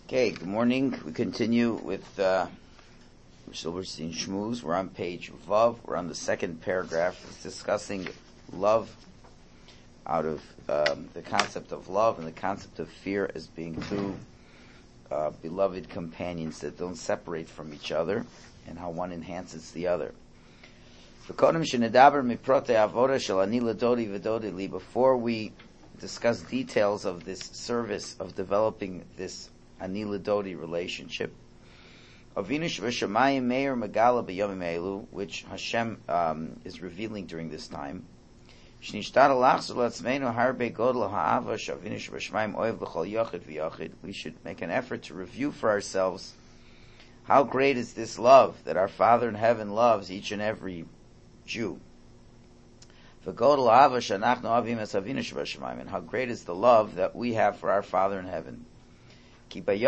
Okay, good morning. We continue with Silverstein Shmooze. We're on page Vav. We're on the second paragraph. It's discussing love out of the concept of love and the concept of fear as being two beloved companions that don't separate from each other and how one enhances the other. Before we discuss details of this service of developing this Ani Ladodi relationship, which Hashem is revealing during this time, we should make an effort to review for ourselves how great is this love that our Father in heaven loves each and every Jew. And how great is the love that we have for our Father in heaven. Because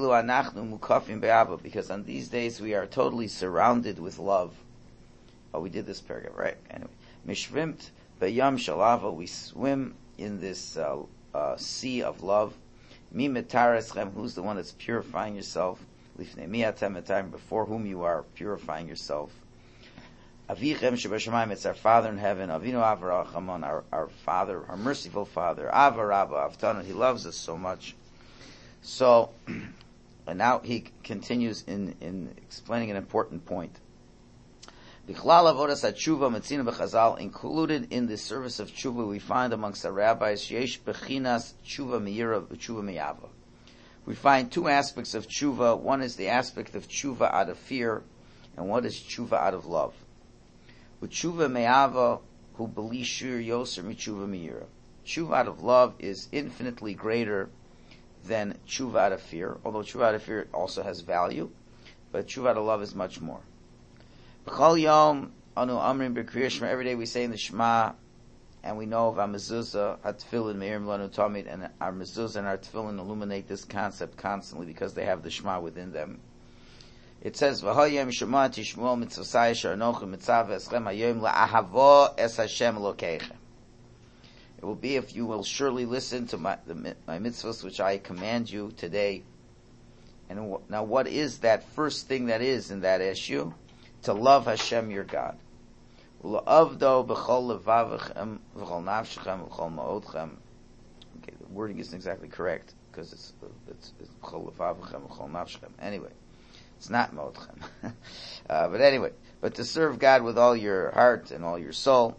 on these days we are totally surrounded with love. Oh, we did this paragraph, right? Anyway. Mishvimt b'yam shalava, we swim in this sea of love. Mi metareschem, who's the one that's purifying yourself? Lifnei mi atem etam, before whom you are purifying yourself. Avichem shebashamayim, it's our Father in heaven. Avinu avarachamon, our Father, our merciful Father. Avarabba avtanon, He loves us so much. So, and now he continues in explaining an important point. Included in the service of tshuva, we find amongst the rabbis, yesh bechinas tshuva meira v'tshuva meyava. We find two aspects of tshuva. One is the aspect of tshuva out of fear, and one is tshuva out of love. With tshuva meyava, who beli shir yoser mitshuva meira. Tshuva out of love is infinitely greater than tshuva out of fear, although tshuva out of fear also has value, but tshuva out of love is much more. Every day we say in the Shema, and we know of our mezuzah, hatfilin meirim lanu tamid, and our mezuzah and our tefillin illuminate this concept constantly because they have the Shema within them. It says, "V'hayem Shema tishmuel mitzvosai sharnochim mitzav eschem hayom la'ahavo es Hashem Elokeichem." It will be if you will surely listen to my mitzvahs which I command you today. And now what is that first thing that is in that issue? To love Hashem your God. U'la'avdo b'chol levavechem v'chol nafshechem v'chol ma'odchem. Okay, the wording isn't exactly correct because it's b'chol levavechem v'chol nafshechem. Anyway, it's not ma'odchem. But anyway, but to serve God with all your heart and all your soul.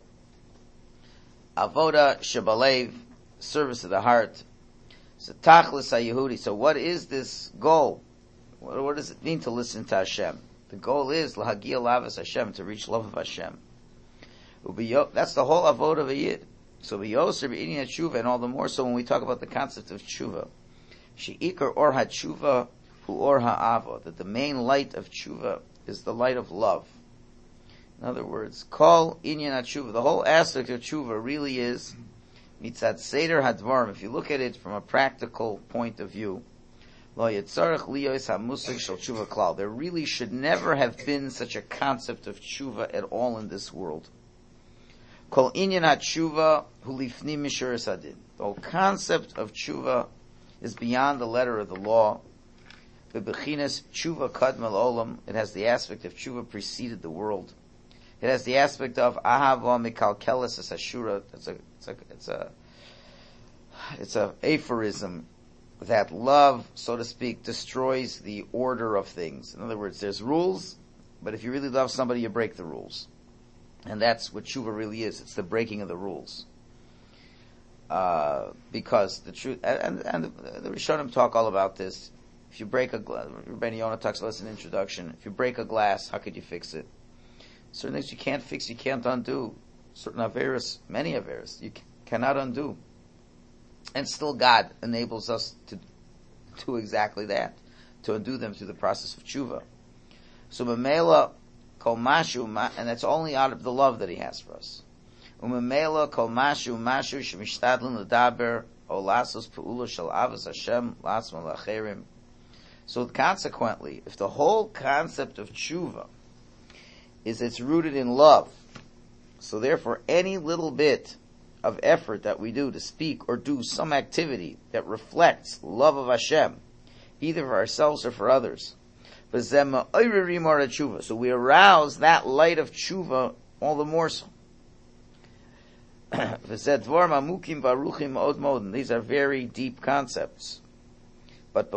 Avoda Shabalev, service of the heart. So Tachlis HaYehudi. So what is this goal? What does it mean to listen to Hashem? The goal is Lahagia Lavas Hashem, to reach love of Hashem. That's the whole Avoda of a Yid. So B'yoser B'inyan Tshuva, and all the more so when we talk about the concept of Tshuva. She'ikar Or HaTshuva Hu Or HaAvo, that the main light of Tshuva is the light of love. In other words, Kol Inyan HaTshuva, the whole aspect of Tshuva really is Mitzat Seder HaDvarim. If you look at it from a practical point of view, Lo Yitzarech Liyos HaMusig Shel Tshuva Klal. There really should never have been such a concept of Tshuva at all in this world. Kol Inyan HaTshuva Hu Lifnim Mishur Sadin. The whole concept of Tshuva is beyond the letter of the law. Bebechinas Tshuva Kadma Olam. It has the aspect of Tshuva preceded the world. It has the aspect of ahava mikalkelis as ashura. It's a aphorism that love, so to speak, destroys the order of things. In other words, there's rules, but if you really love somebody, you break the rules, and that's what tshuva really is. It's the breaking of the rules. Because the truth, and the Rishonim talk all about this. If you break a glass, Rabbeinu Yonah talks about this in the introduction. If you break a glass, how could you fix it? Certain things you can't fix, you can't undo. Certain averos, many averos, you cannot undo. And still God enables us to do exactly that, to undo them through the process of tshuva. So Mamela kol mashu, and that's only out of the love that He has for us. Umamela kol mashu shemishtadlin l'daber o lasos pe'ula shel avos Hashem latzman lacherim. So consequently, if the whole concept of tshuva is it's rooted in love. So therefore, any little bit of effort that we do to speak or do some activity that reflects love of Hashem either for ourselves or for others. So we arouse that light of tshuva all the more so. These are very deep concepts. But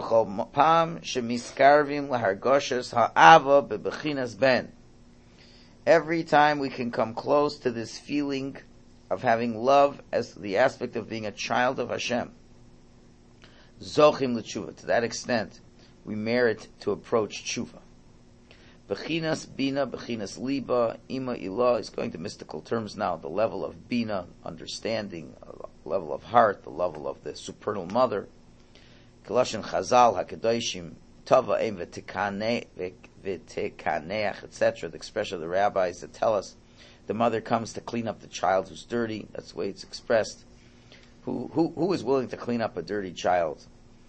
every time we can come close to this feeling of having love as the aspect of being a child of Hashem, zochim l'tshuva, to that extent, we merit to approach tshuva. Bechinas bina, bechinas liba, ima ilah is going to mystical terms now. The level of bina, understanding, level of heart, the level of the supernal mother. Kalashin Chazal, Hakadoshim, Tava Ein V'Tekaneach, etc. The expression of the rabbis that tell us the mother comes to clean up the child who's dirty. That's the way it's expressed. Who is willing to clean up a dirty child?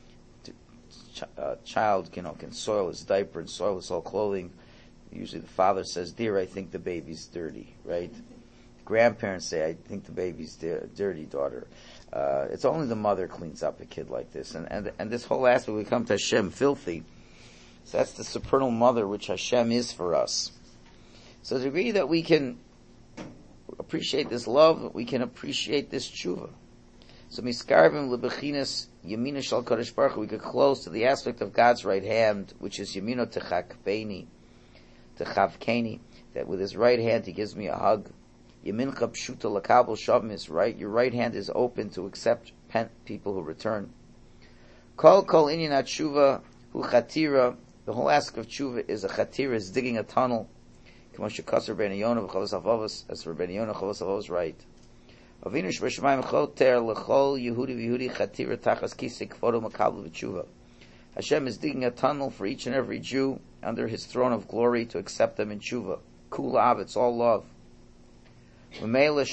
Child, can soil his diaper and soil his whole clothing. Usually the father says, "Dear, I think the baby's dirty," right? Grandparents say, "I think the baby's dirty, daughter." It's only the mother cleans up a kid like this. And this whole aspect, we come to Hashem filthy. So that's the supernal mother which Hashem is for us. So to the degree that we can appreciate this love, we can appreciate this tshuva. So miskarvim lebechinas yamina shal kadosh baruch Hu, we get close to the aspect of God's right hand, which is yamino techakbeni, techavkeni, that with his right hand he gives me a hug. Yamincha pshuta lakabel shavim is right. Your right hand is open to accept people who return. Kol inyan tshuva hu chatira. The whole aspect of tshuva is a chatira, is digging a tunnel. As for Rabbeinu Yonah, Chavos Avos right. Avinu shebashamayim choter lechol Yehudi v'Yehudi chatira tachas kisei kvodo makabel v'tshuva. Hashem is digging a tunnel for each and every Jew under His throne of glory to accept them in tshuva. Kula av, it's all love. So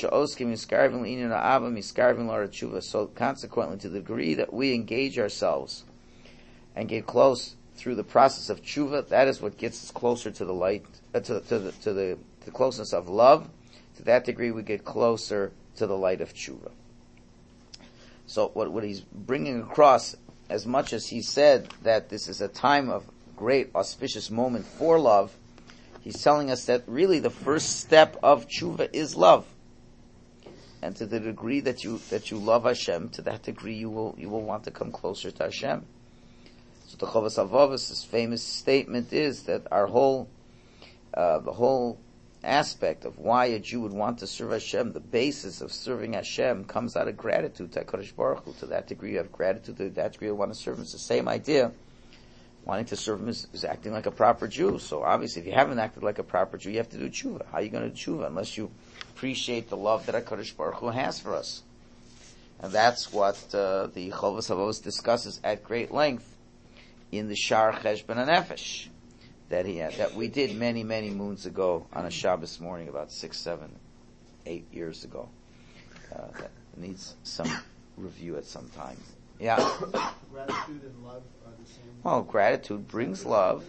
consequently, to the degree that we engage ourselves and get close through the process of tshuva, that is what gets us closer to the light, to the closeness of love. To that degree, we get closer to the light of tshuva. So what he's bringing across, as much as he said that this is a time of great auspicious moment for love, he's telling us that really the first step of tshuva is love. And to the degree that you love Hashem, to that degree you will want to come closer to Hashem. So the Chovos HaLevavos' famous statement is that the whole aspect of why a Jew would want to serve Hashem, the basis of serving Hashem, comes out of gratitude to HaKadosh Baruch Hu. To that degree you have gratitude, to that degree you want to serve Him. It's the same idea. Wanting to serve Him is acting like a proper Jew. So obviously, if you haven't acted like a proper Jew, you have to do tshuva. How are you going to do tshuva unless you appreciate the love that HaKadosh Baruch Hu has for us? And that's what the Chovos HaLevavos discusses at great length in the Shar Cheshbon HaNefesh that we did many, many moons ago on a Shabbos morning, about 6, 7, 8 years ago. That needs some review at some time. Yeah. Gratitude and love are the same. Well, gratitude brings love.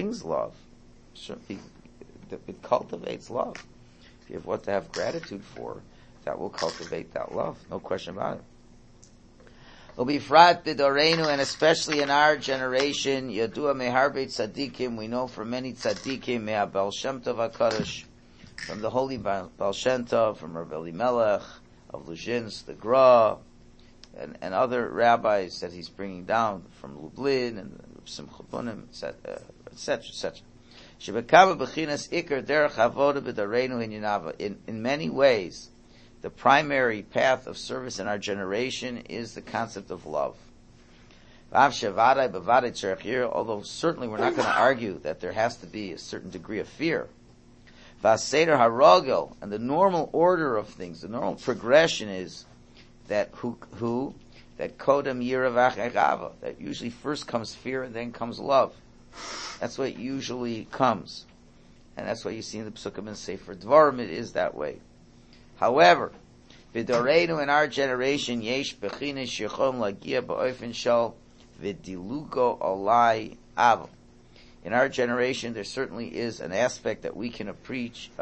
Certainly, it cultivates love. If you have what to have gratitude for, that will cultivate that love. No question about it. Ubifrat b'doreinu, and especially in our generation, Yadua meharbe tzaddikim, we know from many tzaddikim, mea Baal Shem Tov HaKadosh, from the holy Baal Shem Tov, from Rav Elimelech, of Luzhinsk, the Gra, and other rabbis that he's bringing down from Lublin and Simcha Bunim, etc., etc. Shebekava b'chinas ikar derech avoda b'doreinu hinyanava. In many ways, the primary path of service in our generation is the concept of love. Although certainly we're not going to argue that there has to be a certain degree of fear. And the normal order of things, the normal progression is that that kodam yiravach agava, that usually first comes fear and then comes love. That's what usually comes. And that's what you see in the Psukim and Sefer Dvarim, it is that way. However, v'doreinu, in our generation, yesh b'chines shechom lagia ba'ofen shal v'dilugo olai av. In our generation, there certainly is an aspect that we can approach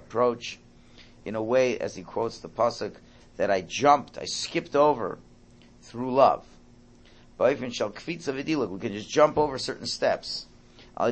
in a way, as he quotes the pasuk, that I skipped over through love. We can just jump over certain steps. Through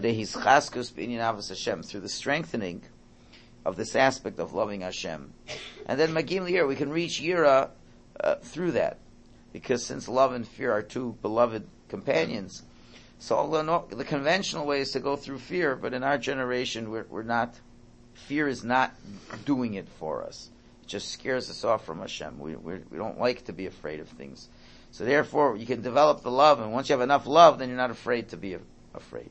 the strengthening of this aspect of loving Hashem. And then Magim Liyira, we can reach Yira through that. Because since love and fear are two beloved companions, so although the conventional way is to go through fear, but in our generation we're not, fear is not doing it for us. It just scares us off from Hashem. We don't like to be afraid of things. So therefore, you can develop the love, and once you have enough love, then you're not afraid to be afraid.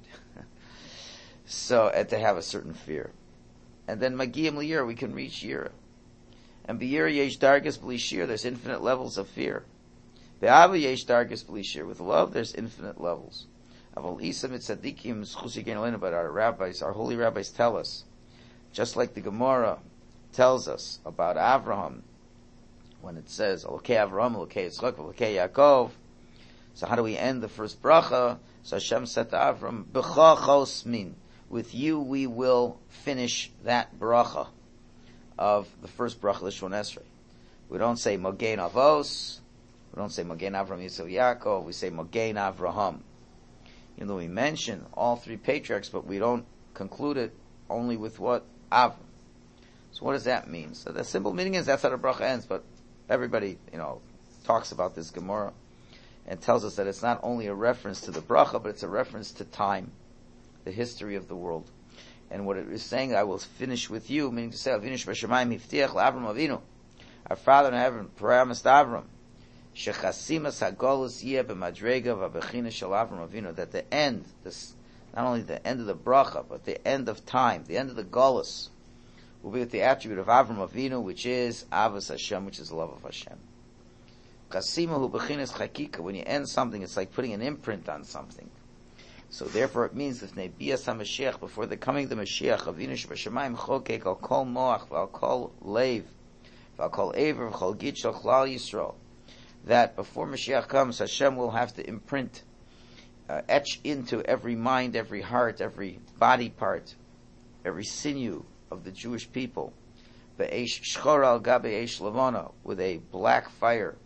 So, and to have a certain fear. And then Magiyim Liyira, we can reach Yira. And B'Yira Yesh Dargas B'Lishir, there's infinite levels of fear. Be'ava Yesh Dargas B'Lishir, with love, there's infinite levels. Aval Isa Mitzadikim Schusi Genelena, but our holy rabbis tell us, just like the Gemara tells us about Avraham, when it says, Elokei Avraham, Elokei Yitzchak, Elokei Yaakov. So how do we end the first bracha? So Hashem said to Avram, B'cha chos min. With you we will finish that bracha of the first bracha Lishon Esrei. We don't say Mogein Avos. We don't say Mogein Avram Yisrael Yaakov. We say Mogein Avraham. You know, we mention all three patriarchs, but we don't conclude it only with what? Avram. So what does that mean? So the simple meaning is that's how the bracha ends, but everybody, talks about this Gemara and tells us that it's not only a reference to the bracha, but it's a reference to time, the history of the world. And what it is saying, I will finish with you, meaning to say, Avinu Shebashamayim Hiftiach LaAvram Avinu, our Father in heaven promised Avram, Shechasimas HaGolus Yeh B'Madrega V'Bechina Shel Avram Avinu, that the end, not only the end of the bracha, but the end of time, the end of the Golus, will be with the attribute of Avram Avinu, which is Avos Hashem, which is the love of Hashem. Kasimahu Bechinas Chakika, when you end something, it's like putting an imprint on something. So therefore it means that Nebias HaMashiach, before the coming of the Mashiach, Avinu Shebashamayim Chokek Al Kol Moach V'Al Kol Leiv V'Al Kol Ever V'Chol Gid Shel Chlal Yisrael, that before Mashiach comes, Hashem will have to imprint, etch into every mind, every heart, every body part, every sinew of the Jewish people, Be'esh Shchor Al Gabe Eish Levana, with a black fire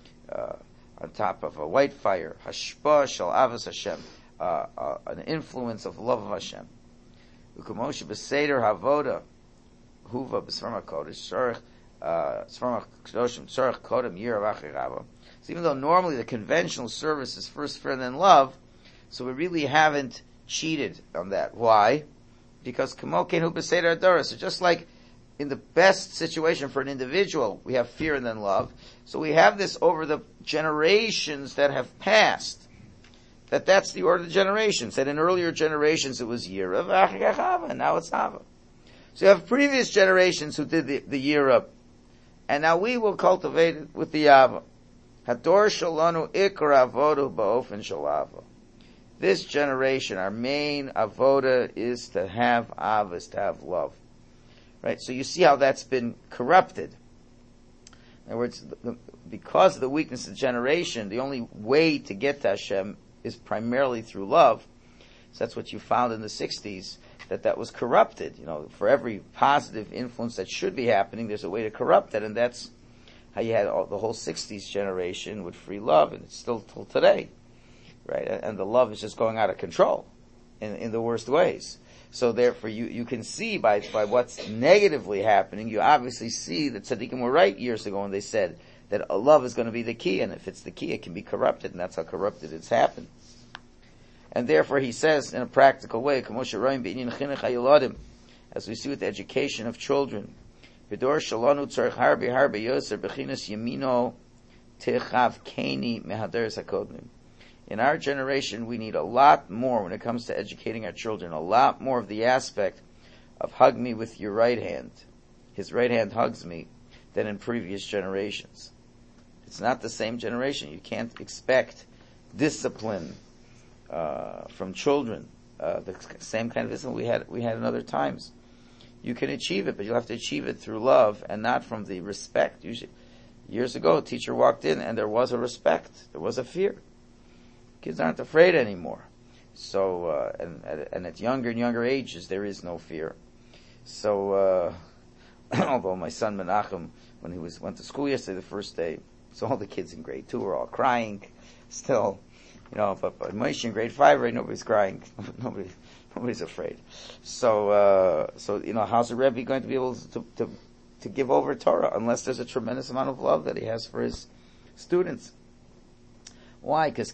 on top of a white fire, Hashpa Shel Avos Hashem, an influence of love of Hashem. U'kamoshe b'seder havoda huva b'svarma kodesh tzarich svarma kedoshim tzarich kodem yira v'achei rava. So even though normally the conventional service is first fear and then love, so we really haven't cheated on that. Why? Because kamoken hu b'seder adora. So just like in the best situation for an individual, we have fear and then love. So we have this over the generations that have passed. That's the order of the generations. That in earlier generations it was Yira, and now it's Hava. So you have previous generations who did the Yira, and now we will cultivate it with the Yava. Hador Shalanu Ikra Avodu Ba'ofen Shalava. This generation, our main avoda is to have avos, to have love. Right? So you see how that's been corrupted. In other words, because of the weakness of the generation, the only way to get to Hashem is primarily through love. So that's what you found in the 60s, that was corrupted. For every positive influence that should be happening, there's a way to corrupt it, and that's how you had the whole 60s generation with free love, and it's still till today. Right? And the love is just going out of control in the worst ways. So therefore you can see by what's negatively happening, you obviously see that Tzaddikim were right years ago when they said that love is going to be the key, and if it's the key, it can be corrupted, and that's how corrupted it's happened. And therefore he says in a practical way, as we see with the education of children, in our generation, we need a lot more when it comes to educating our children, a lot more of the aspect of hug me with your right hand. His right hand hugs me, than in previous generations. It's not the same generation. You can't expect discipline from children, the same kind of discipline we had in other times. You can achieve it, but you'll have to achieve it through love and not from the respect. Years ago, a teacher walked in and there was a respect, there was a fear. Kids aren't afraid anymore. So, and at younger and younger ages, there is no fear. So, although my son Menachem, when he went to school yesterday, the first day, so all the kids in grade 2 were all crying still. but Moshe in grade 5, right? Nobody's crying. Nobody's afraid. So how's the Rebbe going to be able to give over Torah unless there's a tremendous amount of love that he has for his students? Why? Because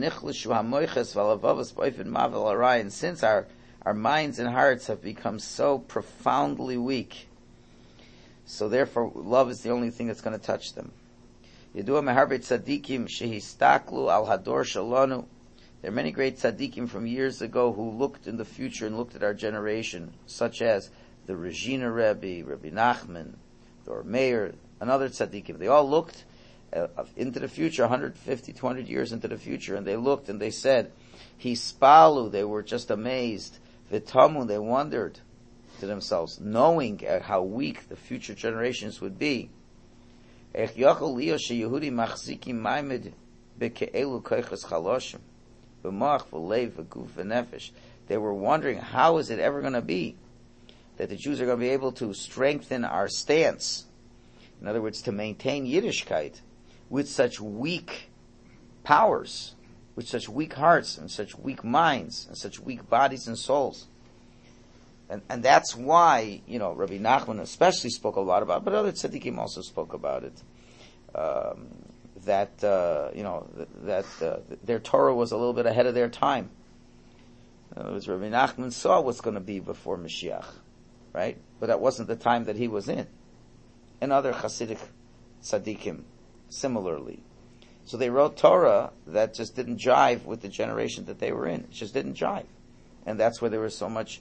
since our minds and hearts have become so profoundly weak, so therefore love is the only thing that's going to touch them. There are many great tzaddikim from years ago who looked in the future and looked at our generation, such as the Regina Rebbe, Rabbi Nachman, or Meir, another tzaddikim. They all looked into the future, 150, 200 years into the future, and they looked and they said, Hispalu, they were just amazed. Vitamu, they wondered to themselves, knowing how weak the future generations would be. They were wondering, how is it ever going to be that the Jews are going to be able to strengthen our stance? In other words, to maintain Yiddishkeit with such weak powers, with such weak hearts and such weak minds and such weak bodies and souls. And that's why, Rabbi Nachman especially spoke a lot about it, but other tzaddikim also spoke about it, that their Torah was a little bit ahead of their time. In other words, Rabbi Nachman saw what's going to be before Mashiach, right? But that wasn't the time that he was in. And other Hasidic tzaddikim, similarly. So they wrote Torah that just didn't jive with the generation that they were in. It just didn't jive. And that's where there was so much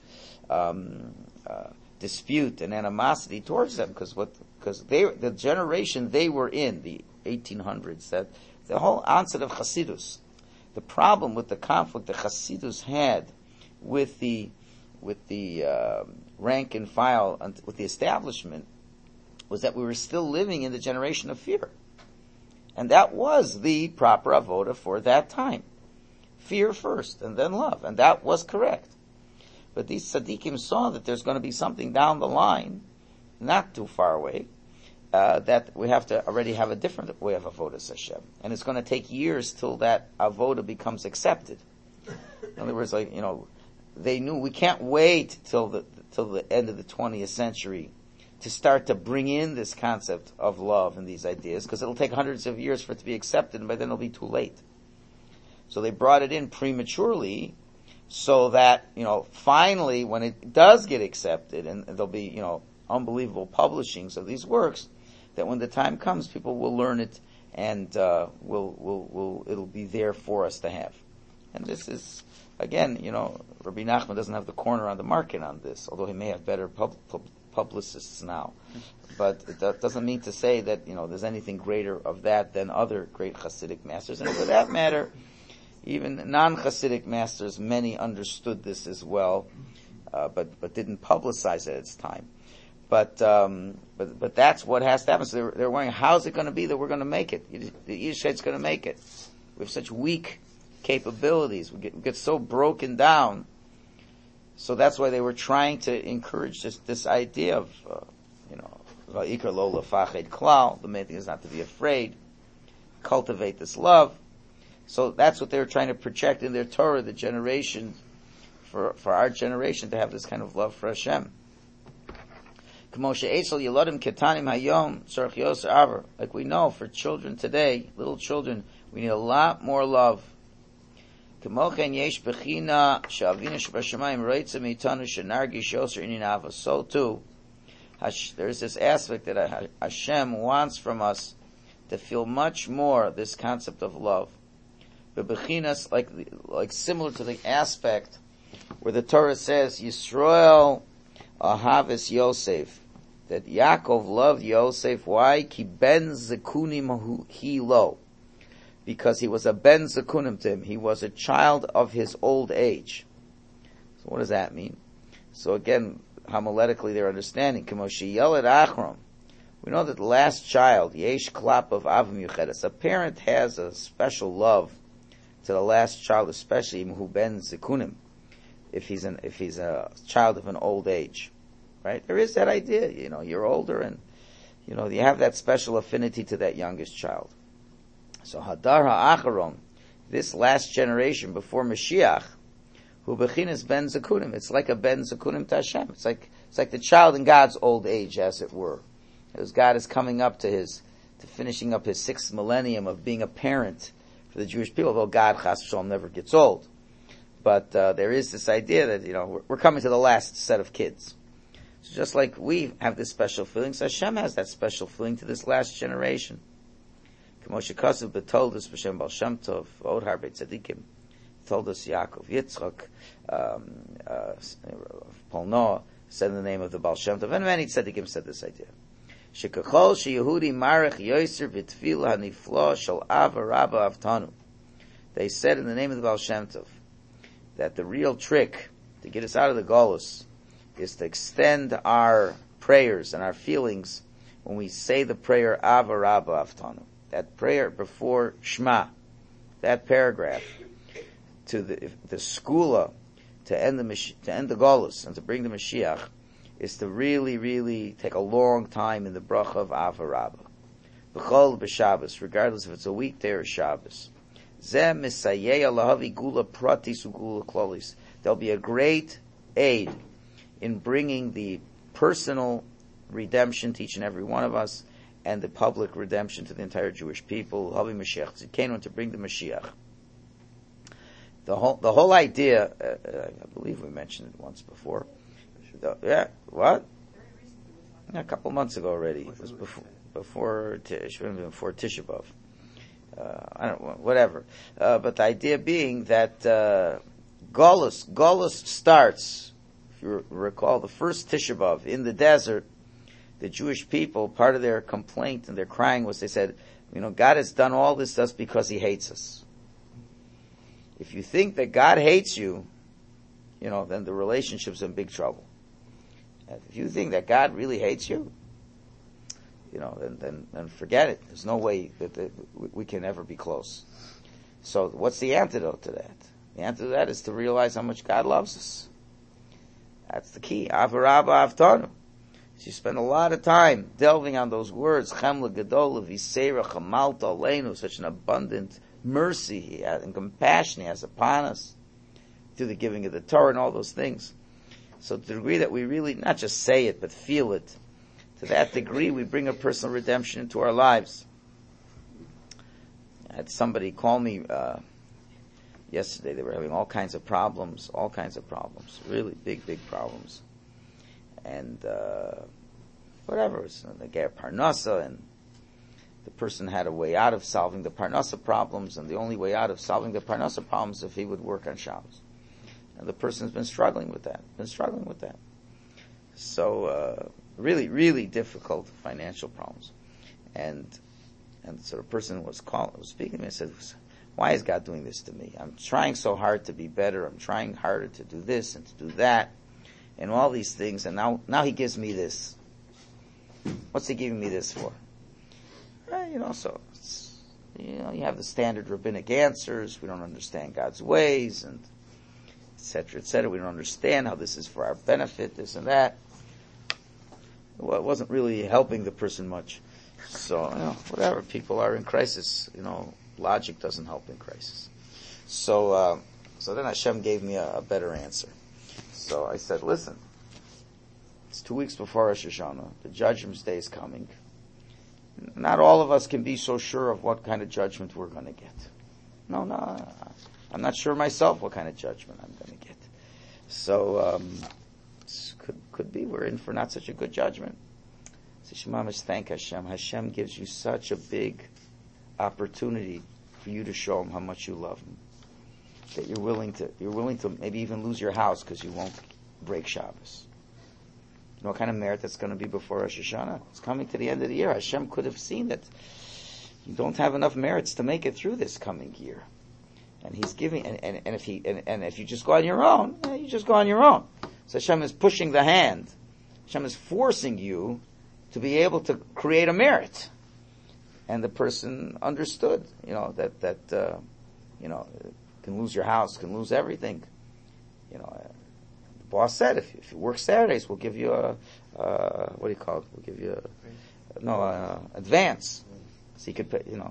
dispute and animosity towards them, because the generation they were in, the 1800s, that the whole onset of Hasidus, the problem with the conflict that Hasidus had with the rank and file and with the establishment was that we were still living in the generation of fear. And that was the proper avoda for that time. Fear first, and then love. And that was correct. But these tzaddikim saw that there's going to be something down the line, not too far away, that we have to already have a different way of avodas Hashem. And it's going to take years till that avoda becomes accepted. In other words, they knew we can't wait till the end of the 20th century to start to bring in this concept of love and these ideas, because it'll take hundreds of years for it to be accepted, and by then it'll be too late. So they brought it in prematurely, so that, finally, when it does get accepted, and there'll be, unbelievable publishings of these works, that when the time comes, people will learn it, and it'll be there for us to have. And this is, again, Rabbi Nachman doesn't have the corner on the market on this, although he may have better publicists now. But it doesn't mean to say that, there's anything greater of that than other great Hasidic masters. And for that matter, even non-Hasidic masters, many understood this as well, but didn't publicize it at its time. But that's what has to happen. So they're wondering, how's it going to be that we're going to make it? The Yiddishkeit's going to make it. We have such weak capabilities. We get so broken down. So that's why they were trying to encourage this idea of, Va'ikar lo lefached klal. The main thing is not to be afraid. Cultivate this love. So that's what they were trying to project in their Torah, the generation, for our generation to have this kind of love for Hashem. Like we know, for children today, little children, we need a lot more love. So too, there's this aspect that Hashem wants from us to feel much more this concept of love. Like similar to the aspect where the Torah says, Yisrael ahaves Yosef, that Yaakov loved Yosef. Why? Ki ben zekunim he lo. Because he was a ben zekunim to him. He was a child of his old age. So what does that mean? So again, homiletically they're understanding. K'moshi yeled achron. We know that the last child, yesh klap of avim yuchedes. A parent has a special love to the last child, especially who ben zekunim, if he's a child of an old age, right? There is that idea, you're older and, you have that special affinity to that youngest child. So hadar ha'acharon, this last generation before Mashiach, who bechinas ben zakunim. It's like a ben zakunim to Hashem. It's like the child in God's old age, as it were. As God is coming up to finishing up his 6th millennium of being a parent for the Jewish people, though God, chas v'shalom, never gets old. But there is this idea that, we're coming to the last set of kids. So just like we have this special feeling, so Hashem has that special feeling to this last generation. K'moshe Kasav betold us b'shem Baal Shem Tov, Od Har Beit Tzadikim, told us Yaakov Yitzchak, Paul Noah said in the name of the Baal Shem Tov, and many tzaddikim said this idea. Shekachol sheyehudi marech yoser v'tfila haniflo shel ava rabba avtanu. They said in the name of the Baal Shem Tov that the real trick to get us out of the Golus is to extend our prayers and our feelings when we say the prayer ava rabba avtanu. That prayer before Shema, that paragraph, to the skula, to end the Golus and to bring the Mashiach, is to really, really take a long time in the bracha of Ava Rabbah. B'chol b'Shabbos, regardless if it's a weekday or Shabbos. Zeh misayei alahavi gula pratis ugula klolis. There'll be a great aid in bringing the personal redemption to each and every one of us, and the public redemption to the entire Jewish people. Havi Mashiach Tzidkenu, to bring the Mashiach. The whole idea, I believe we mentioned it once before. A couple months ago already. It was before Tisha B'Av. I don't know, whatever. But the idea being that Golus starts, if you recall, the first Tisha B'Av in the desert. The Jewish people, part of their complaint and their crying was, they said, God has done all this just because he hates us. If you think that God hates you, then the relationship's in big trouble. If you think that God really hates you, then forget it. There's no way that we can ever be close. So what's the antidote to that? The antidote to that is to realize how much God loves us. That's the key. Ava Rabba Avtanu. So you spend a lot of time delving on those words, Chemla Gedola Visera Chamalta Aleinu, such an abundant mercy he has and compassion he has upon us through the giving of the Torah and all those things. So to the degree that we really not just say it but feel it, to that degree we bring a personal redemption into our lives. I had somebody call me yesterday. They were having all kinds of problems, really big problems. And whatever, they get Parnasa, and the person had a way out of solving the Parnasa problems, and the only way out of solving the Parnasa problems is if he would work on Shabbos. And the person's been struggling with that. So really, really difficult financial problems. And so the person was speaking to me and said, why is God doing this to me? I'm trying so hard to be better. I'm trying harder to do this and to do that. And all these things, and now he gives me this. What's he giving me this for? So you have the standard rabbinic answers. We don't understand God's ways, and et cetera, et cetera. We don't understand how this is for our benefit, this and that. Well, it wasn't really helping the person much. So, whatever. People are in crisis. Logic doesn't help in crisis. So then Hashem gave me a better answer. So I said, listen, it's 2 weeks before Rosh Hashanah. The Judgment Day is coming. Not all of us can be so sure of what kind of judgment we're going to get. No, I'm not sure myself what kind of judgment I'm going to get. So, could be we're in for not such a good judgment. So Shemamish, thank Hashem. Hashem gives you such a big opportunity for you to show him how much you love him. That you're willing to maybe even lose your house because you won't break Shabbos. You know what kind of merit that's going to be before Rosh Hashanah? It's coming to the end of the year. Hashem could have seen that you don't have enough merits to make it through this coming year. And he's giving, and if you just go on your own, you just go on your own. So Hashem is pushing the hand. Hashem is forcing you to be able to create a merit. And the person understood, that can lose your house, can lose everything. The boss said, if you work Saturdays, we'll give you what do you call it? We'll give you advance. So you could pay,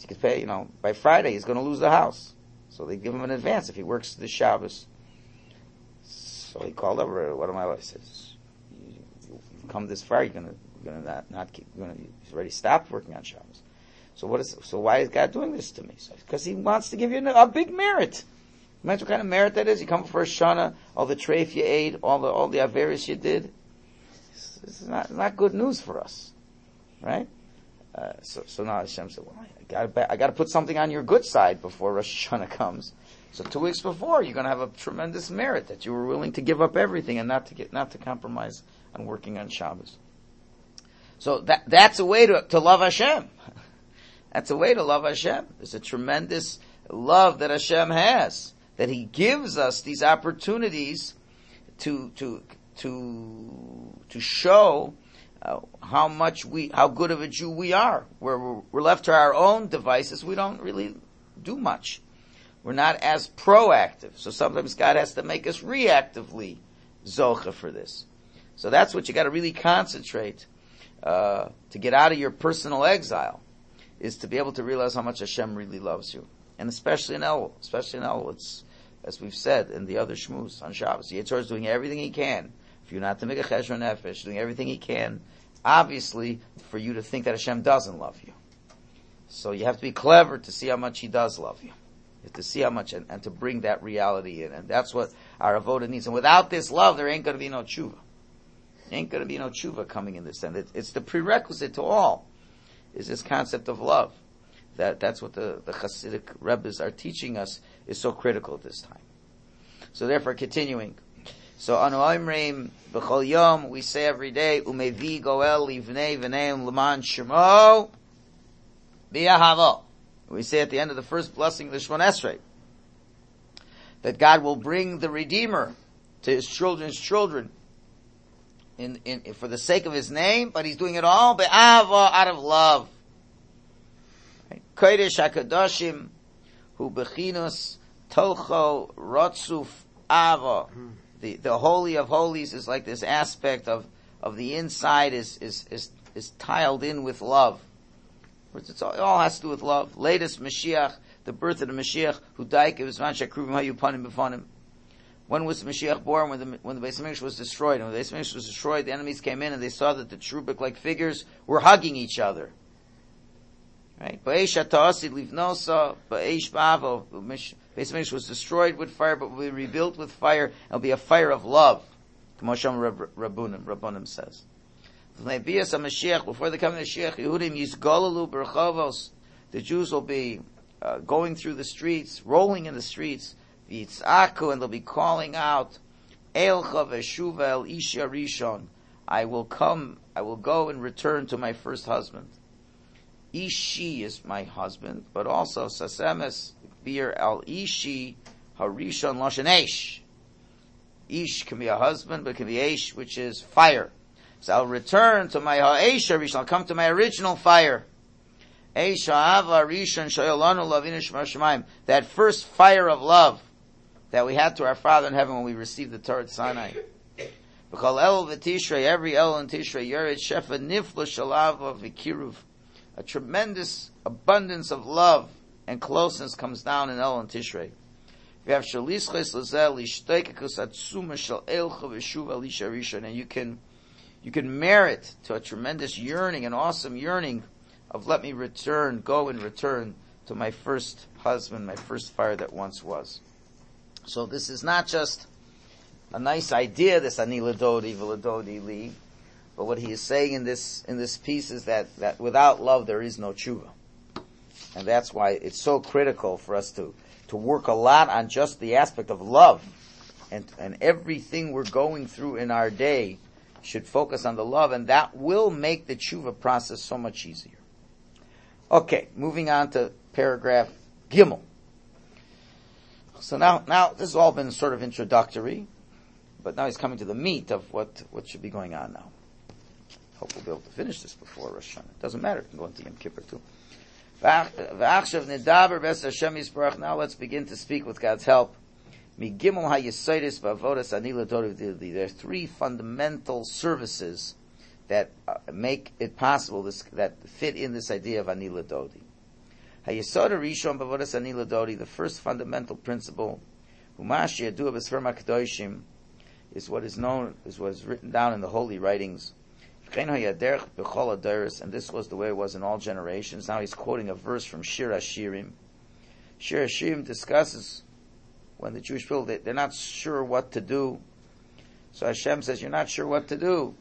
So he could pay, by Friday he's going to lose the house. So they give him an advance if he works the Shabbos. So he called over one of my wives. Says, "You come this far, you're gonna not keep. He's already stopped working on Shabbos. So why is God doing this to me? Because He wants to give you a big merit. Imagine what kind of merit that is. You come for Shana, all the treif you ate, all the averis you did. This is not good news for us, right? So now Hashem said, "Well, I got to put something on your good side before Rosh Hashanah comes." So 2 weeks before, you're going to have a tremendous merit that you were willing to give up everything and not to compromise on working on Shabbos. So that's a way to love Hashem. That's a way to love Hashem. There's a tremendous love that Hashem has, that He gives us these opportunities to show how good of a Jew we are. Where we're left to our own devices, we don't really do much. We're not as proactive. So sometimes God has to make us reactively zocha for this. So that's what you got to really concentrate to get out of your personal exile, is to be able to realize how much Hashem really loves you. And especially in Elul. It's, as we've said in the other shmuz on Shabbos, Yetzer is doing everything he can for you not to make a cheshbon nefesh, doing everything he can, obviously, for you to think that Hashem doesn't love you. So you have to be clever to see how much He does love you. You have to see how much, and to bring that reality in. And that's what our avoda needs. And without this love, there ain't going to be no tshuva. There ain't going to be no tshuva coming in this. And it's the prerequisite to all, is this concept of love. That's what the Hasidic Rebbes are teaching us is so critical at this time. So therefore, continuing. So, Anu Oimrim, B'chol Yom, we say every day, Umevi Goel Livnei V'neim L'man Shemo B'Yahavo. We say at the end of the first blessing of the Shemon Esrei, that God will bring the Redeemer to His children's children for the sake of His name, but He's doing it all be'ava, out of love. Kodesh HaKadoshim, Hu Bechinus Tocho Rotzuf Ava. The Holy of Holies is like this aspect of the inside is tiled in with love. It all has to do with love. Latest Mashiach, the birth of the Mashiach, who died, Kivizman Shakruvim Hayu Panim B'Fanim. When was Mashiach born? When the Beis Hamikdash was destroyed. And when the Beis Hamikdash was destroyed, the enemies came in and they saw that the Trubik-like figures were hugging each other. Right? Ba'esh Ata'asid Livnosa, Ba'esh Ba'avo. Beis Hamikdash was destroyed with fire, but will be rebuilt with fire. It'll be a fire of love. K'mosham Rabbunim says. Before the coming of Mashiach, Yehudim Yisgolalu Berchavos, the Jews will be going through the streets, rolling in the streets, V'yitzaku, and they'll be calling out, Eilcha v'shuva el isha rishon, I will go and return to my first husband. Ishi is my husband, but also Sasemes Bir al Ishi Harishon Lashon Eish. Ish can be a husband, but it can be Eish, which is fire. So I'll return to my Ha'esh Rishon. I'll come to my original fire. Eish Ha'ava Rishon Shoyolanu Lavinu Shemar Shemaim. That first fire of love that we had to our Father in heaven when we received the Torah at Sinai. B'chol El v'Tishrei, every El in Tishrei, Yered Shefa Nifla Shalava v'Kiruv. A tremendous abundance of love and closeness comes down in El and Tishrei. We have Shalisches Lazel Lishteikakus Atzuma Shal Eilcha V'Shuv Elisha Rishon, and you can merit to a tremendous yearning, an awesome yearning of let me go and return to my first husband, my first fire that once was. So this is not just a nice idea, this Ani Ladodi V'Ladodi Li, but what he is saying in this piece is that without love there is no tshuva. And that's why it's so critical for us to work a lot on just the aspect of love. And everything we're going through in our day should focus on the love, and that will make the tshuva process so much easier. Okay, moving on to paragraph Gimel. So now this has all been sort of introductory, but now he's coming to the meat of what should be going on now. Hope we'll be able to finish this before Rosh Hashanah. It doesn't matter, it can go into Yom Kippur too. Now let's begin to speak with God's help. There are three fundamental services that make it possible, that fit in this idea of Ani Ladodi. Hayesod Rishon Bavodas Ani Ladodi, the first fundamental principle, Humashi Yadu B'Sfer HaKadoshim, is what is known, is what is written down in the holy writings. And this was the way it was in all generations. Now he's quoting a verse from Shir Hashirim. Shir Hashirim discusses when the Jewish people, they're not sure what to do. So Hashem says, you're not sure what to do.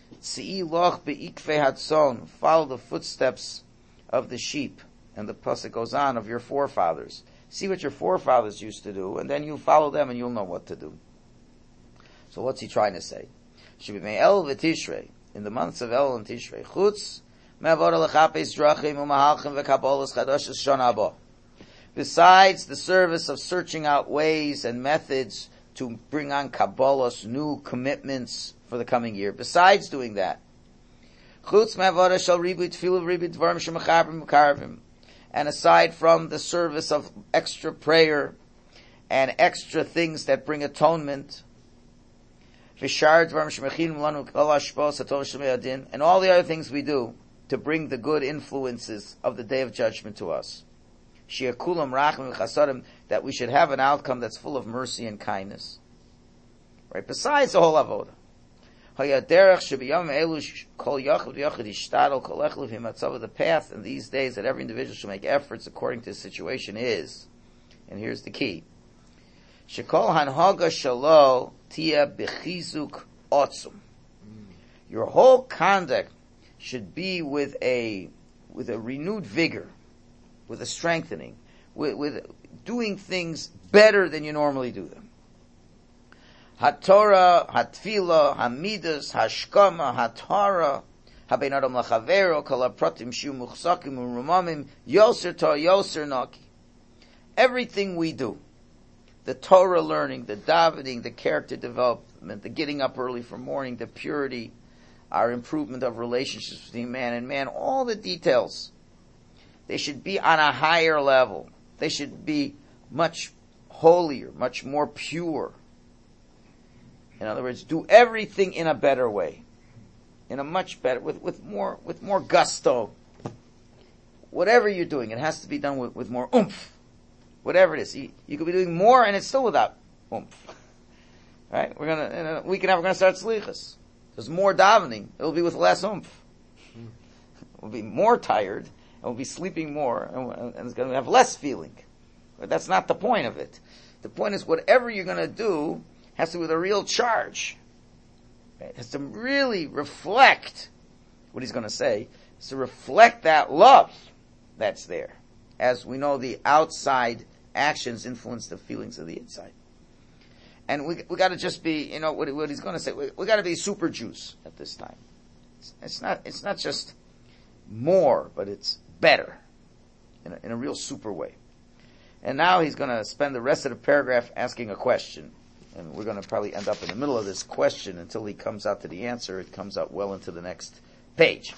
Follow the footsteps of the sheep. And the pasuk goes on, of your forefathers. See what your forefathers used to do, and then you follow them and you'll know what to do. So what's he trying to say? Should be Me'el v'Tishrei, in the months of El and Tishrei. Chutz me'avoda l'chapes drachim u'mahalchim v'kabolos chadoshes shana haba. Besides the service of searching out ways and methods to bring on Kabbalos, new commitments for the coming year. Besides doing that, Chutz me'avoda shal ribut tefillah ribut dvarim shemachabrim u'karvim. And aside from the service of extra prayer and extra things that bring atonement, and all the other things we do to bring the good influences of the Day of Judgment to us, that we should have an outcome that's full of mercy and kindness. Right? Besides the whole avodah. The path in these days that every individual should make efforts according to his situation is, and here's the key, your whole conduct should be with a renewed vigor, with a strengthening, with doing things better than you normally do them. HaTorah, HaTfilah, HaMidas, HaShkama, HaTara, HaBein Adam Lachavero, Kol HaPratim Shiu Muchsakim Urumamim, Yoser Torah, Yoser Naki. Everything we do, the Torah learning, the davening, the character development, the getting up early for morning, the purity, our improvement of relationships between man and man, all the details, they should be on a higher level. They should be much holier, much more pure. In other words, do everything in a better way, in a much better, with more gusto. Whatever you're doing, it has to be done with more oomph. Whatever it is, you could be doing more, and it's still without oomph. Right? We're gonna in a week and a half. We're gonna start slichas. There's more davening. It'll be with less oomph. We'll be more tired, and we'll be sleeping more, and it's gonna have less feeling. But that's not the point of it. The point is, whatever you're gonna do has to be with a real charge. Right? It has to really reflect what he's going to say. It's to reflect that love that's there. As we know, the outside actions influence the feelings of the inside. And we got to just be, what he's going to say. We got to be super Jews at this time. It's not just more, but it's better in a real super way. And now he's going to spend the rest of the paragraph asking a question. And we're going to probably end up in the middle of this question until he comes out to the answer. It comes out well into the next page.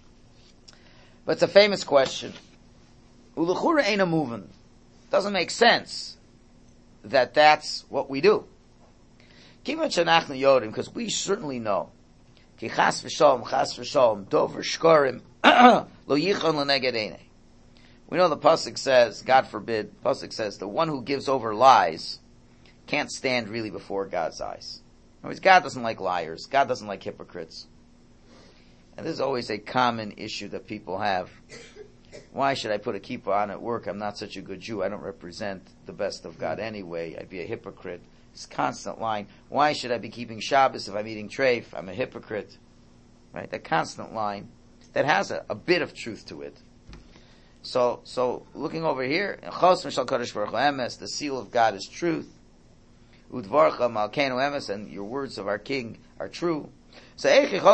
But it's a famous question. Ulechura ain't a moving. Doesn't make sense that that's what we do. Because we certainly know. We know the pasuk says, God forbid, pasuk says, the one who gives over lies can't stand really before God's eyes. In other words, God doesn't like liars. God doesn't like hypocrites. And this is always a common issue that people have. Why should I put a kippah on at work? I'm not such a good Jew. I don't represent the best of God anyway. I'd be a hypocrite. This constant line. Why should I be keeping Shabbos if I'm eating treif? I'm a hypocrite. Right? That constant line that has a bit of truth to it. So looking over here, the seal of God is truth. Udvarcha malkeinu emes, and your words of our King are true. So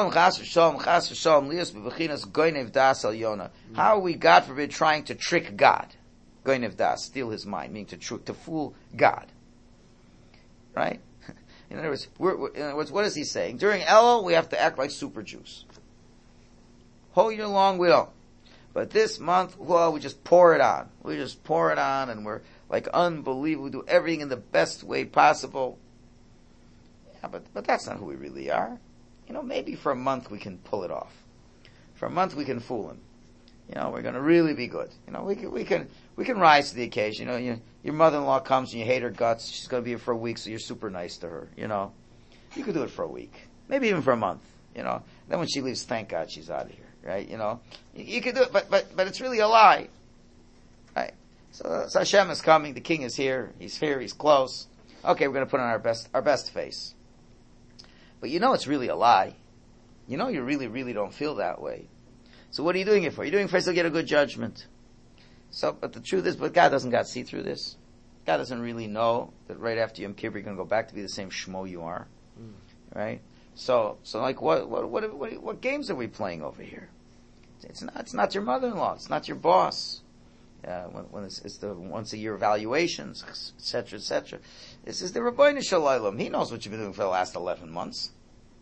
how are we, God forbid, trying to trick God? Goinev das, steal his mind, meaning to fool God. Right? In other words, what is he saying? During Elul, we have to act like super Jews. Whole year long, we don't. But this month, well, we just pour it on. We just pour it on, and we're like unbelievable. We do everything in the best way possible. Yeah, but that's not who we really are. Maybe for a month we can pull it off. For a month we can fool him. we're going to really be good. We can rise to the occasion. Your mother-in-law comes and you hate her guts. She's going to be here for a week, so you're super nice to her. You could do it for a week, maybe even for a month. Then when she leaves, thank God she's out of here, right? You could do it, but it's really a lie, right? So Hashem is coming. The king is here. He's here. He's close. Okay, we're going to put on our best face. But it's really a lie. You really, really don't feel that way. So what are you doing it for? You're doing it for so you get a good judgment. So, but the truth is, God doesn't see through this. God doesn't really know that right after Yom Kippur you're going to go back to be the same shmo you are, right? So like what games are we playing over here? It's not your mother-in-law. It's not your boss. When it's the once a year evaluations, etc., etc. This is the Rabbeinu Shalom. He knows what you've been doing for the last 11 months.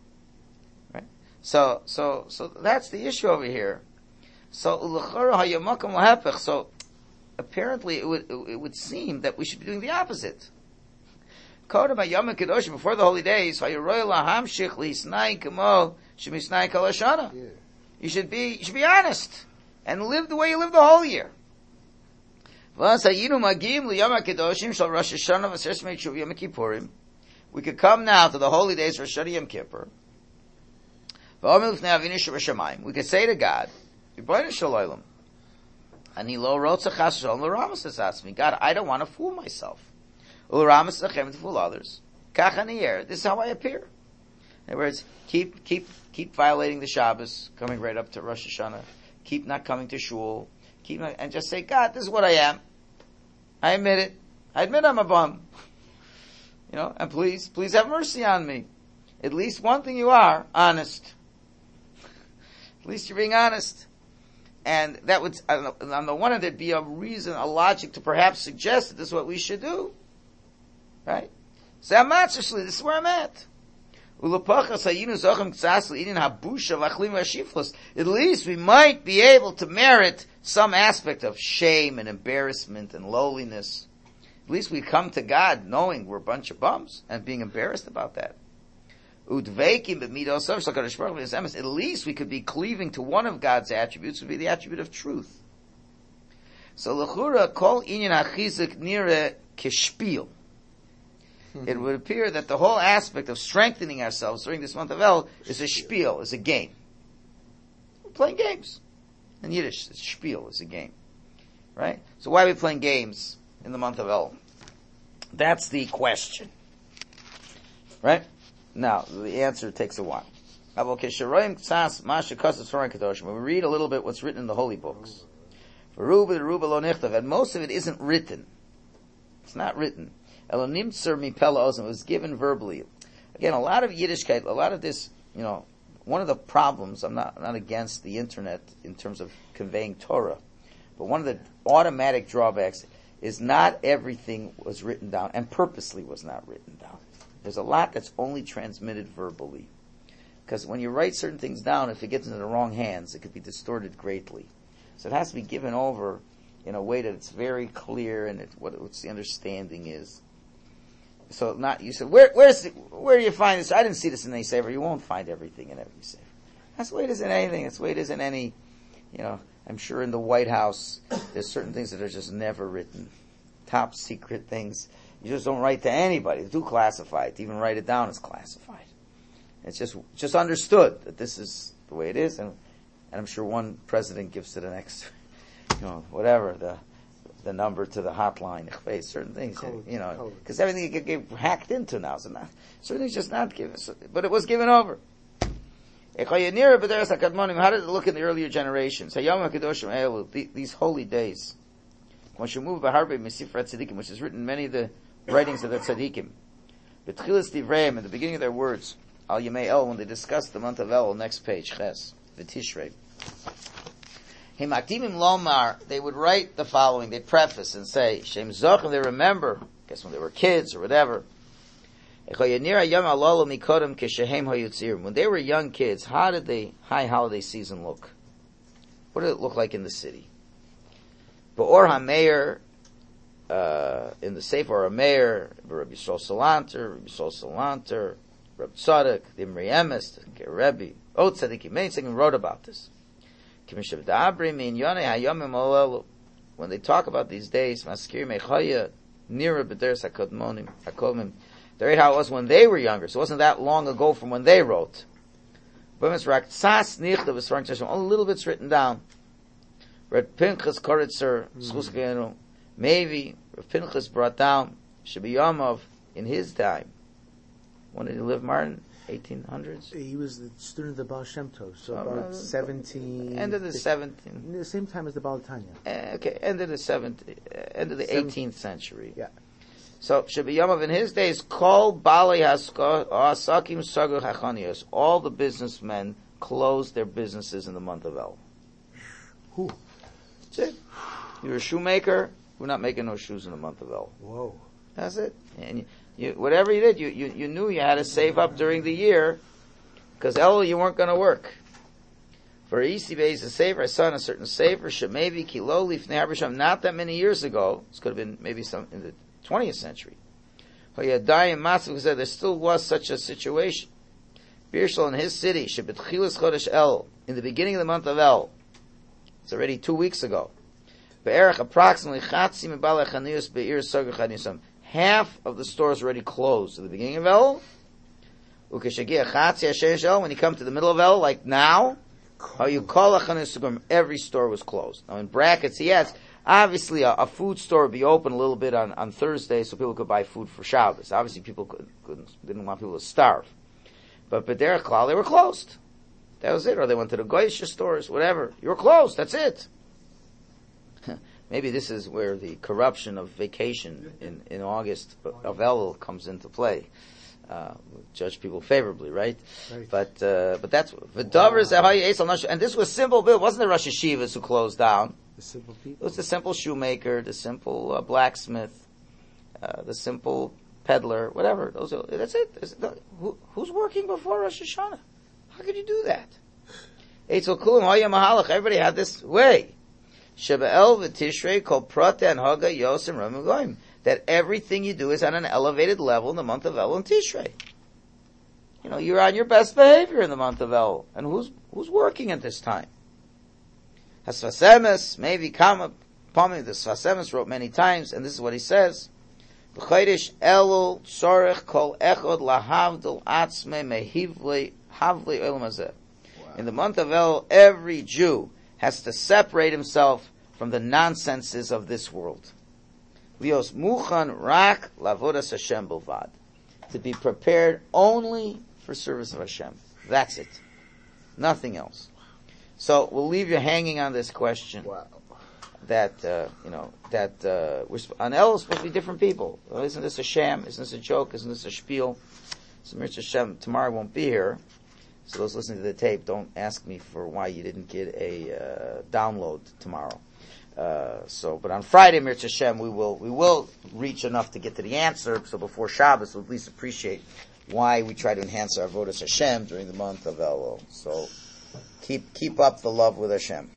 So that's the issue over here. So apparently it would seem that we should be doing the opposite. Before the holy days, you should be honest and live the way you live the whole year. We could come now to the holy days for Rosh Hashanah Yom Kippur. We could say to God, God, I don't want to fool myself. To fool others. This is how I appear. In other words, keep violating the Shabbos, coming right up to Rosh Hashanah. Keep not coming to shul. And just say, God, this is what I am. I admit it. I admit I'm a bum. And please have mercy on me. At least one thing you are, honest. At least you're being honest. And that would, on the one hand, there'd be a reason, a logic to perhaps suggest that this is what we should do. Right? This is where I'm at. At least we might be able to merit some aspect of shame and embarrassment and lowliness. At least we come to God knowing we're a bunch of bums and being embarrassed about that. At least we could be cleaving to one of God's attributes, would be the attribute of truth. So l'chura kol inyan hachizuk nira keshpil. It would appear that the whole aspect of strengthening ourselves during this month of El is a spiel, is a game. We're playing games. In Yiddish, spiel is a game. Right? So why are we playing games in the month of El? That's the question. Right? Now, the answer takes a while. When we read a little bit what's written in the holy books, and most of it isn't written. It's not written. It was given verbally. Again, a lot of Yiddishkeit, a lot of this, one of the problems, I'm not against the internet in terms of conveying Torah, but one of the automatic drawbacks is not everything was written down, and purposely was not written down. There's a lot that's only transmitted verbally. Because when you write certain things down, if it gets into the wrong hands, it could be distorted greatly. So it has to be given over in a way that it's very clear and what's the understanding is. So you said, where do you find this? I didn't see this in any sefer. You won't find everything in every sefer. That's the way it is in anything. That's the way it is in any, I'm sure in the White House, there's certain things that are just never written. Top secret things. You just don't write to anybody. It's too classified. To even write it down is classified. It's just understood that this is the way it is, and I'm sure one president gives to the next, whatever, the number to the hotline, certain things, because everything get hacked into now, so certain things just not given, but it was given over. How did it look in the earlier generations? These holy days, which is written in many of the writings of the tzaddikim. At the beginning of their words, Al Yemei El, when they discuss the month of El, next page, Ches, V'Tishrei. Himakdimim Lomar, they would write the following, they preface and say, Shem Zochim, they remember, I guess when they were kids or whatever. When they were young kids, how did the high holiday season look? What did it look like in the city? Ba'or HaMeir, in the Sefer HaMeir, Rabbi Yisrael Salanter, Rabbi Tzadok, the Imri Emes, the Rebbe, Tzadikim, many things wrote about this. When they talk about these days, they're how it was when they were younger. So it wasn't that long ago from when they wrote. Only a little bit's written down. Red Pinchas Koritzer, maybe Pinchas brought down Shibiyamov in his time. When did he live, Martin? 1800s? He was the student of the Baal Shem Tov, so about 17... End of the 17th. The same time as the Baal Tanya. Okay, end of the 18th century. Yeah. So, Shibiyamov in his days, called Bali Hasakim Sagur Hachanios. All the businessmen closed their businesses in the month of El. Who? That's it. You're a shoemaker, we're not making no shoes in the month of El. Whoa. That's it. And you, whatever you did, you knew you had to save up during the year, because El, you weren't going to work. For Isibe is a saver, I saw a certain saver, maybe Kiloli Fnei not that many years ago, this could have been maybe some in the 20th century. There still was such a situation. Birshal in his city, in the beginning of the month of El, it's already 2 weeks ago. Approximately half of the stores already closed at the beginning of El. When you come to the middle of El, like now, every store was closed. Now in brackets he adds, obviously a food store would be open a little bit on Thursday so people could buy food for Shabbos. Obviously people didn't want people to starve. But B'derech Klal, they were closed. That was it. Or they went to the Goyish stores, whatever. You were closed, that's it. Maybe this is where the corruption of vacation in August of El comes into play. Judge people favorably, right? But that's and this was simple. It wasn't the Rosh Yeshivas who closed down. The simple people. It was the simple shoemaker, the simple blacksmith, the simple peddler, whatever. That's it. Who's working before Rosh Hashanah? How could you do that? Everybody had this way. Sheba'el v'tishrei kol prata and haga yosim ramu goyim. That everything you do is on an elevated level in the month of El and Tishrei. You know, you're on your best behavior in the month of El. And who's working at this time? Hasvasemes, maybe Kama Pami, the Svasemes wrote many times, and this is what he says. B'chodesh Elul tzorech kol echod lahavdil atzme mehivlei havlei olam hazeh. In the month of El, every Jew has to separate himself from the nonsenses of this world. Lios muchan rak lavodas Hashem bilvad. To be prepared only for service of Hashem. That's it. Nothing else. So we'll leave you hanging on this question. Wow. That we're on El is supposed to be different people. Well, isn't this a sham? Isn't this a joke? Isn't this a spiel? So Mirza Hashem tomorrow won't be here. So those listening to the tape, don't ask me for why you didn't get a download tomorrow. But on Friday, Mirza Hashem, we will reach enough to get to the answer. So before Shabbos, we'll at least appreciate why we try to enhance our avodas Hashem during the month of Elul. So keep up the love with Hashem.